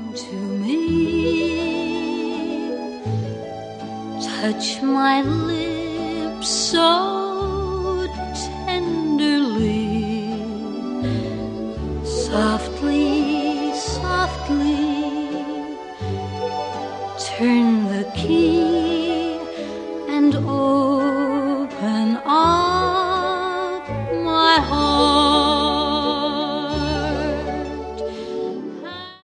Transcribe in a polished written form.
to me, touch my lips so tenderly, softly, softly, turn the key.